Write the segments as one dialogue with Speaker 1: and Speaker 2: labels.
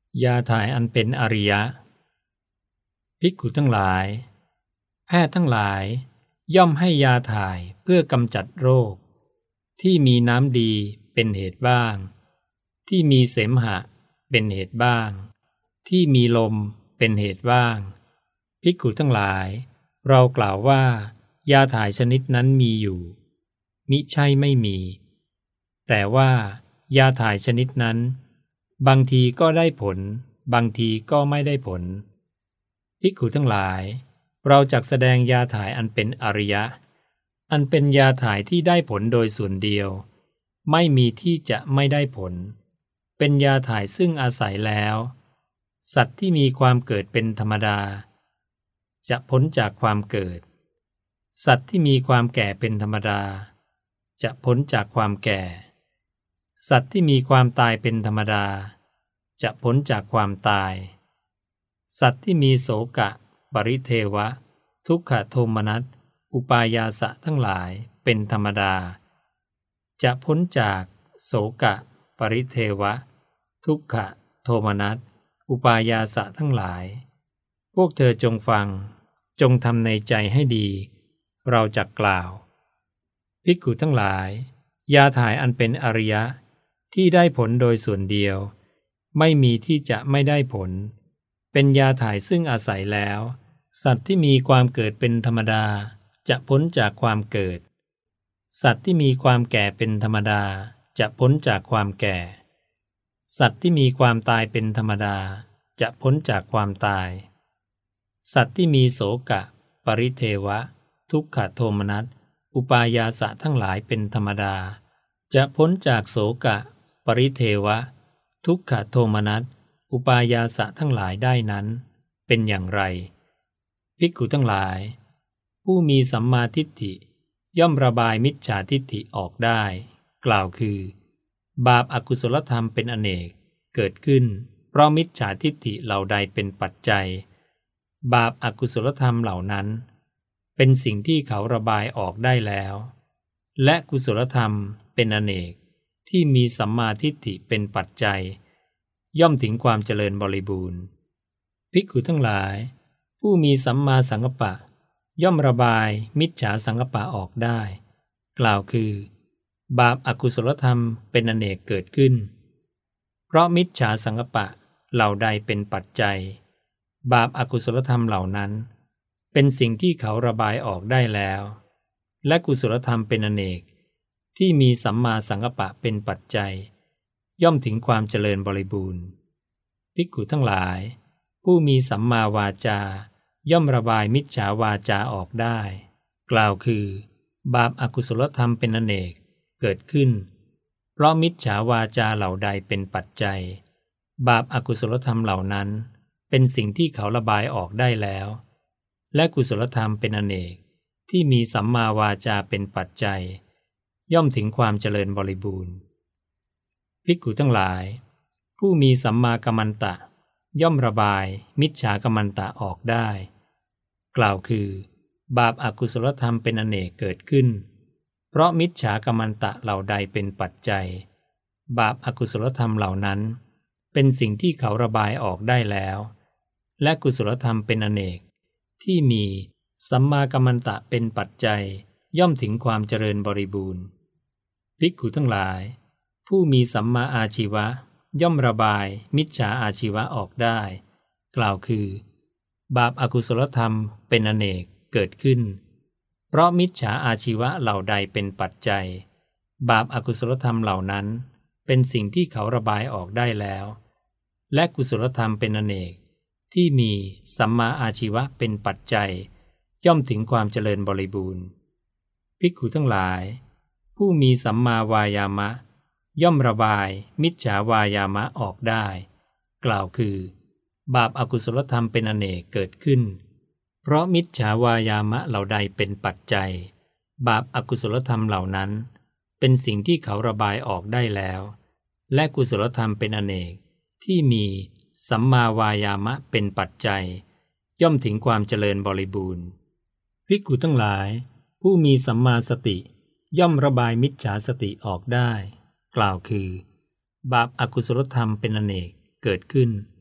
Speaker 1: ยาถ่ายอันเป็นอริยะภิกขุทั้งหลายแพทย์ทั้งหลายย่อมให้ยาถ่ายเพื่อกำจัดโรคที่มีน้ำดีเป็นเหตุบ้างที่มีเสมหะเป็นเหตุบ้างที่มีลมเป็นเหตุบ้างภิกขุทั้งหลายเรากล่าวว่ายาถ่ายชนิดนั้นมีอยู่มิใช่ไม่มีแต่ว่ายาถ่ายชนิดนั้นบางทีก็ได้ผลบางทีก็ไม่ได้ผลภิกขุทั้งหลายเราจักแสดงยาถ่ายอันเป็นอริยะอันเป็นยาถ่ายที่ได้ผลโดยส่วนเดียวไม่มีที่จะไม่ได้ผลเป็นยาถ่ายซึ่งอาศัยแล้วสัตว์ที่มีความเกิดเป็นธรรมดาจะพ้นจากความเกิดสัตว์ที่มีความแก่เป็นธรรมดาจะพ้นจากความแก่สัตว์ที่มีความตายเป็นธรรมดาจะพ้นจากความตายสัตว์ที่มีโศกะปริเทวะทุกขโทมนัสอุปายาสะทั้งหลายเป็นธรรมดาจะพ้นจากโศกะปริเทวะทุกขโทมนัสอุปายาสะทั้งหลายพวกเธอจงฟังจงทำในใจให้ดีเราจักกล่าวภิกขุทั้งหลายยาถ่ายอันเป็นอริยะที่ได้ผลโดยส่วนเดียวไม่มีที่จะไม่ได้ผลเป็นยาถ่ายซึ่งอาศัยแล้วสัตว์ที่มีความเกิดเป็นธรรมดาจะพ้นจากความเกิดสัตว์ที่มีความแก่เป็นธรรมดาจะพ้นจากความแก่สัตว์ที่มีความตายเป็นธรรมดาจะพ้นจากความตายสัตว์ที่มีโศกะปริเทวะทุกขโทมนัสอุปายาสะทั้งหลายเป็นธรรมดาจะพ้นจากโศกะปริเทวะทุกขโทมนัสอุปายาสะทั้งหลายได้นั้นเป็นอย่างไรภิกขุทั้งหลายผู้มีสัมมาทิฏฐิย่อมระบายมิจฉาทิฏฐิออกได้กล่าวคือบาปอกุศลธรรมเป็นอเนกเกิดขึ้นเพราะมิจฉาทิฏฐิเหล่าใดเป็นปัจจัยบาปอกุศลธรรมเหล่านั้นเป็นสิ่งที่เขาระบายออกได้แล้วและกุศลธรรมเป็นอเนกที่มีสัมมาทิฏฐิเป็นปัจจัยย่อมถึงความเจริญบริบูรณ์ภิกขุทั้งหลายผู้มีสัมมาสังกัปปะย่อมระบายมิจฉาสังกัปปะออกได้กล่าวคือบาปอกุศลธรรมเป็นอเนกเกิดขึ้นเพราะมิจฉาสังกัปปะเหล่าใดเป็นปัจจัยบาปอกุศลธรรมเหล่านั้นเป็นสิ่งที่เขาระบายออกได้แล้วและกุศลธรรมเป็นอเนกที่มีสัมมาสังกัปปะเป็นปัจจัยย่อมถึงความเจริญบริบูรณ์ภิกขุทั้งหลายผู้มีสัมมาวาจาย่อมระบายมิจฉาวาจาออกได้กล่าวคือบาปอกุศลธรรมเป็นอเนกเกิดขึ้นเพราะมิจฉาวาจาเหล่าใดเป็นปัจจัยบาปอกุศลธรรมเหล่านั้นเป็นสิ่งที่เขาระบายออกได้แล้วและกุศลธรรมเป็นอเนกที่มีสัมมาวาจาเป็นปัจจัยย่อมถึงความเจริญบริบูรณ์ภิกขุทั้งหลายผู้มีสัมมากัมมันตะย่อมระบายมิจฉากัมมันตะออกได้กล่าวคือบาปอกุศลธรรมเป็นอเนกเกิดขึ้นเพราะมิจฉากัมมันตะเหล่าใดเป็นปัจจัยบาปอกุศลธรรมเหล่านั้นเป็นสิ่งที่เขาระบายออกได้แล้วและกุศลธรรมเป็นอเนกที่มีสัมมากัมมันตะเป็นปัจจัยย่อมถึงความเจริญบริบูรณ์ภิกขุทั้งหลายผู้มีสัมมาอาชีวะย่อมระบายมิจฉาอาชีวะออกได้กล่าวคือบาปอกุศลธรรมเป็นอเนกเกิดขึ้นเพราะมิจฉาอาชีวะเหล่าใดเป็นปัจจัยบาปอกุศลธรรมเหล่านั้นเป็นสิ่งที่เขาระบายออกได้แล้วและกุศลธรรมเป็นอเนกที่มีสัมมาอาชีวะเป็นปัจจัยย่อมถึงความเจริญบริบูรณ์ภิกขุทั้งหลายผู้มีสัมมาวายามะย่อมระบายมิจฉาวายามะออกได้กล่าวคือบาปอกุศลธรรมเป็นอเนกเกิดขึ้นเพราะมิจฉาวายามะเหล่าใดเป็นปัจจัยบาปอกุศลธรรมเหล่านั้นเป็นสิ่งที่เขาระบายออกได้แล้วและกุศลธรรมเป็นอเนกที่มีสัมมาวายามะเป็นปัจจัยย่อมถึงความเจริญบริบูรณ์ภิกขุทั้งหลายผู้มีสัมมาสติย่อมระบายมิจฉาสติออกได้กล่าวคือบาปอกุศลธรรมเป็นอเนกเกิดขึ้น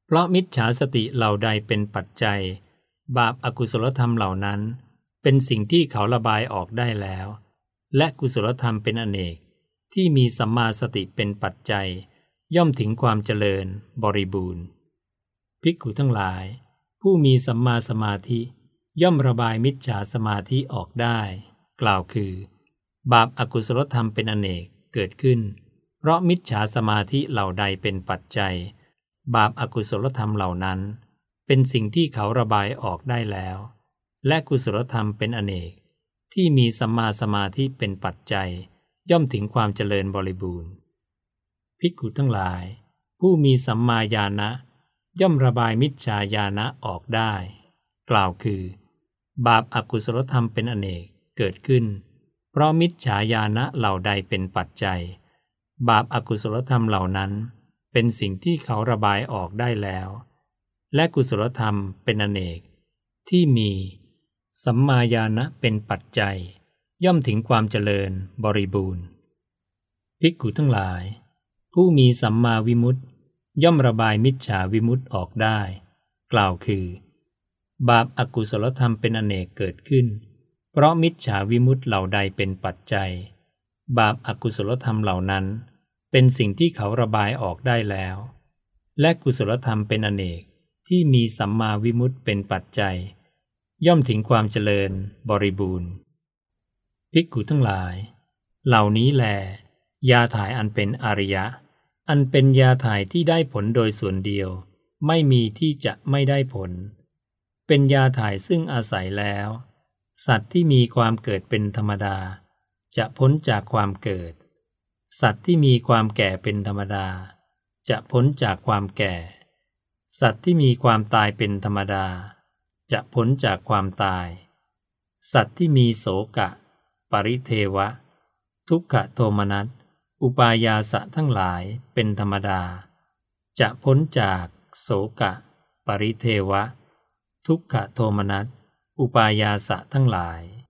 Speaker 1: เพราะมิจฉาสติเหล่าใดเป็นปัจจัยบาปอกุศลธรรมเหล่านั้นเป็นสิ่งที่เขาระบายออกได้แล้วและกุศลธรรมเป็นอเนกที่มีสัมมาสติเป็นปัจจัยย่อมถึงความเจริญบริบูรณ์ภิกขุทั้งหลายผู้มีสัมมาสมาธิย่อมระบายมิจฉาสมาธิออกได้กล่าวคือบาปอกุศลธรรมเป็นอเนกเกิดขึ้นเพราะมิจฉาสมาธิเหล่าใดเป็นปัจจัยบาปอกุศลธรรมเหล่านั้นเป็นสิ่งที่เขาระบายออกได้แล้วและกุศลธรรมเป็นอเนกที่มีสัมมาสมาธิเป็นปัจจัยย่อมถึงความเจริญบริบูรณ์ภิกขุทั้งหลายผู้มีสัมมาญาณะย่อมระบายมิจฉาญาณะออกได้กล่าวคือบาปอกุศลธรรมเป็นอเนกเกิดขึ้นเพราะมิจฉาญาณะเหล่าใดเป็นปัจจัยบาปอกุศลธรรมเหล่านั้นเป็นสิ่งที่เขาระบายออกได้แล้วและกุศลธรรมเป็นอเนกที่มีสัมมาญาณะเป็นปัจจัยย่อมถึงความเจริญบริบูรณ์ภิกขุทั้งหลายผู้มีสัมมาวิมุตติย่อมระบายมิจฉาวิมุตติออกได้กล่าวคือบาปอกุศลธรรมเป็นอเนกเกิดขึ้นเพราะมิจฉาวิมุตติเหล่าใดเป็นปัจจัยบาปอกุศลธรรมเหล่านั้นเป็นสิ่งที่เขาระบายออกได้แล้วและกุศลธรรมเป็นอเนกที่มีสัมมาวิมุตติเป็นปัจจัยย่อมถึงความเจริญบริบูรณ์ภิกขุทั้งหลายเหล่านี้แลยาถ่ายอันเป็นอริยะอันเป็นยาถ่ายที่ได้ผลโดยส่วนเดียวไม่มีที่จะไม่ได้ผลเป็นยาถ่ายซึ่งอาศัยแล้วสัตว์ที่มีความเกิดเป็นธรรมดาจะพ้นจากความเกิดสัตว์ที่มีความแก่เป็นธรรมดาจะพ้นจากความแก่สัตว์ที่มีความตายเป็นธรรมดาจะพ้นจากความตายสัตว์ที่มีโศกะปริเทวะทุกขโทมนัสอุปายาสะทั้งหลายเป็นธรรมดาจะพ้นจากโศกะปริเทวะทุกขโทมนัสอุปายาสะทั้งหลาย